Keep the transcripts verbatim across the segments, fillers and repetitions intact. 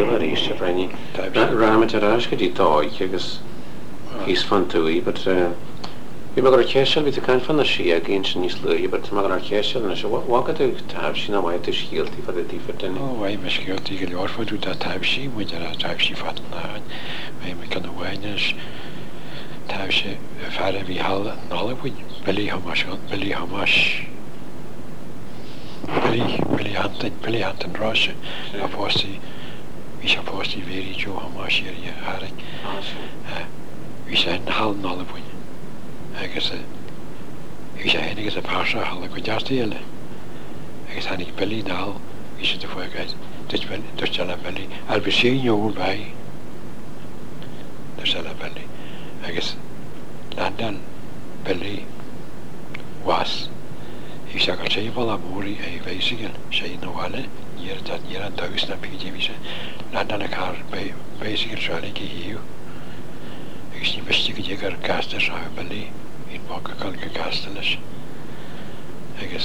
síl a ríiste brenn ráimetarrás go dtí dáid agus hís fan túí, but bhí me gur chéisiil bhí cain fan na si a gén sin níos luí, but me gur chéisiil na se bhagad tú tab sin a bhaid tú síaltaí fa a ddífa duine. Ó bhaid me scialtaí go leorfaú tá taibh sí mu a taibh sí fat náin, bhí me gan bhhaineis taibh sé fear a bhí hall nálahuiin, belí hamas belí hamas belí belí hantain belí hantain ráise a póstaí hí sé póstaí bhéirí jo hamas ar i haring. Bhí sé an hall nálahuiin. agus hí sé hénig a pása hall go deartí eile. agus hanig belí nál hí sé do fuagaid dus se le belí. Al bhí sé jóún bai dus se le belí. agus landan belí was. Hí sé gur sé bhil a mórí é bhéisigil sé nóháile níar níar an dagus na pí hí sé landan a car bhéisigil seánig i hiú. agus ní bistí go dé gur gastar sa belí ín bága gal go gastar leis. agus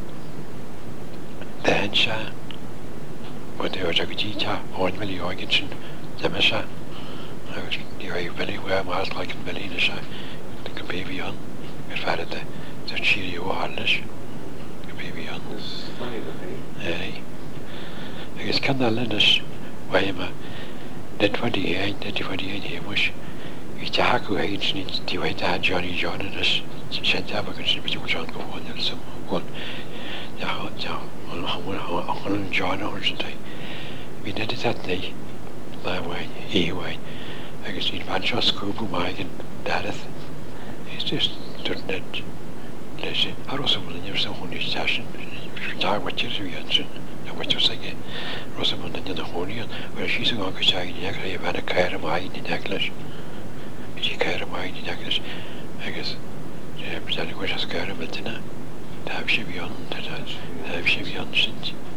dahan se mu é a go dtí te óin milí áigin sin deime se agus ní ra belí bh más le an belína se go béhí an gur fer de tar tíí óhar leis go béhí an. agus can lenas bhaime netfuí éin netfuí éin hémuis í te haú héin sin tíhaid a Johnny John is sé tebagan sin bitú John go bháil sam bhil an John áirsinta. Bhí net né lehhain íhhain agus í fan seo scrúbú maigin dadas. Is just net leis arás bhfuil sa húní tesin táhatir sú sin na bhaite saige Rosamund na hóíon bhar sí an go teag neag a bhena ceir maid ní neaglas. Bhí ceir maid ní neaglas agus go as ceir miltainna táibh sé bhíon táibh sé bhíon sin.